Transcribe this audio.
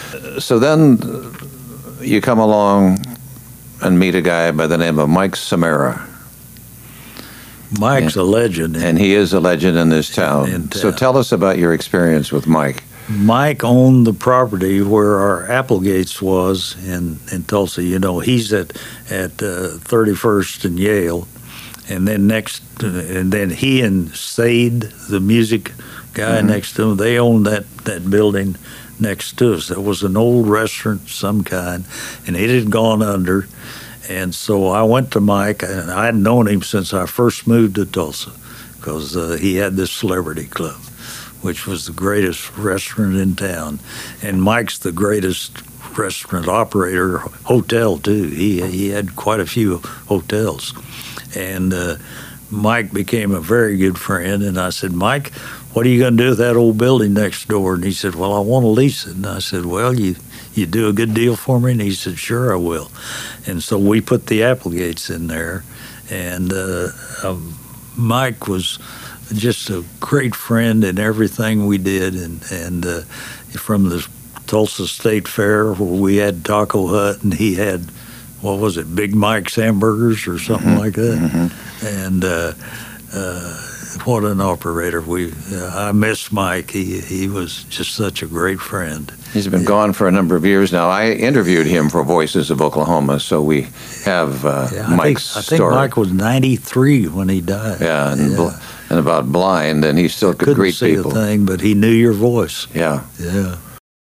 So then you come along and meet a guy by the name of Mike Samara. Mike's a legend. And he is a legend in this town. So tell us about your experience with Mike. Mike owned the property where our Applegates was in Tulsa. You know, he's at 31st and Yale, and then he and Sade, the music guy next to him, they owned that building next to us. It was an old restaurant of some kind, and it had gone under. And so I went to Mike, and I had known him since I first moved to Tulsa, because he had this celebrity club, which was the greatest restaurant in town. And Mike's the greatest restaurant operator, hotel too. He had quite a few hotels. And Mike became a very good friend, and I said, Mike, what are you going to do with that old building next door? And he said, well, I want to lease it. And I said, well, you do a good deal for me? And he said, sure, I will. And so we put the Applegates in there, and Mike was just a great friend in everything we did, and from the Tulsa State Fair where we had Taco Hut, and he had, what was it, Big Mike's Hamburgers or something like that. And what an operator. I miss Mike. He was just such a great friend. He's been gone for a number of years now. I interviewed him for Voices of Oklahoma, so we have Mike's story. I think Mike was 93 when he died. Yeah, and about blind, and he still could greet people. Couldn't see a thing, but he knew your voice. Yeah. Yeah.